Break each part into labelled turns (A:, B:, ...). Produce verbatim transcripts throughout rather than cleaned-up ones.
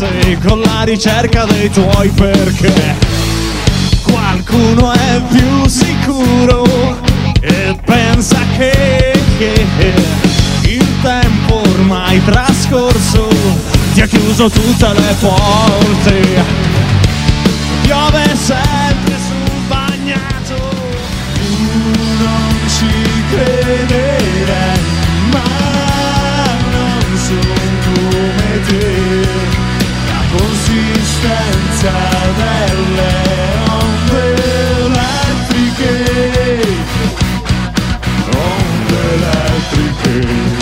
A: forte con la ricerca dei tuoi perché. Qualcuno è più sicuro e pensa che, che il tempo ormai trascorso ti ha chiuso tutte le porte. Piove sempre sul bagnato, tu non ci crederai, ma non sono come te. La consistenza delle onde elettriche, onde elettriche.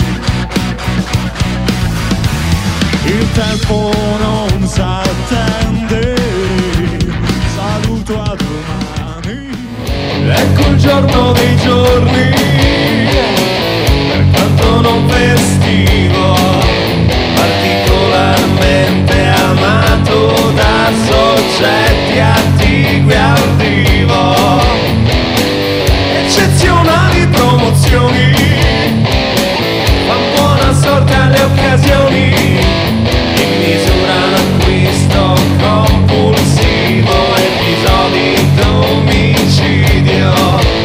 A: Il tempo non s'attende, saluto a domani. Ecco il giorno dei giorni, per quanto non festivo, particolarmente amato da soggetti attigui al vivo. Eccezionali promozioni, fan buona sorte alle occasioni, in misura d'acquisto compulsivo, episodi d'omicidio.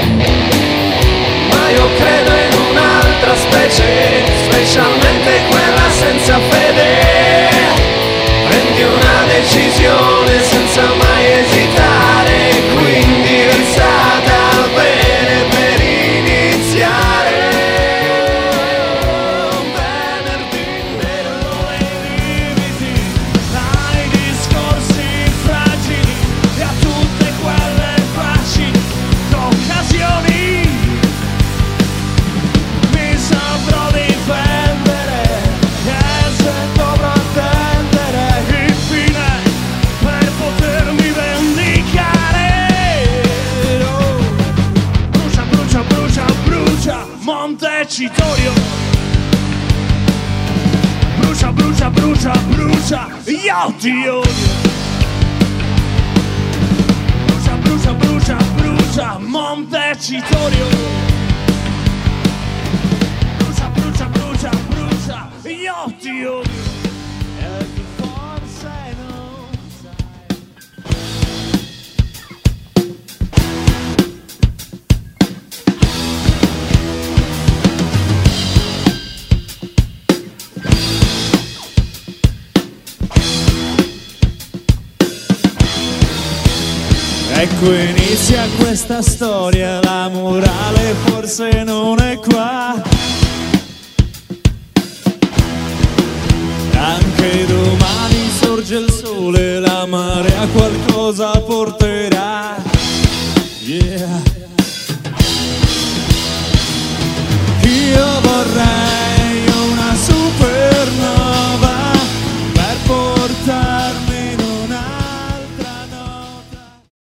A: Ma io credo in un'altra specie, specialmente quella senza fede. Prendi una decisione senza mai esitare, quindi risata al bene per iniziare. Un venerdì nero e limiti ai discorsi fragili e a tutte quelle facili occasioni. Mi saprò difendere e se dovrò attendere il fine per potermi vendicare. Oh, brucia, brucia, brucia, brucia Montecitorio. Brucia, brucia, brucia, brucia, io ti odio. Brucia, brucia, brucia, brucia Montecitorio. Brucia, brucia, brucia, brucia, io ti odio. E tu forse non sai. Ecco inizia questa storia, la morale forse non è qua. Anche domani sorge il sole, la marea qualcosa porterà. Yeah.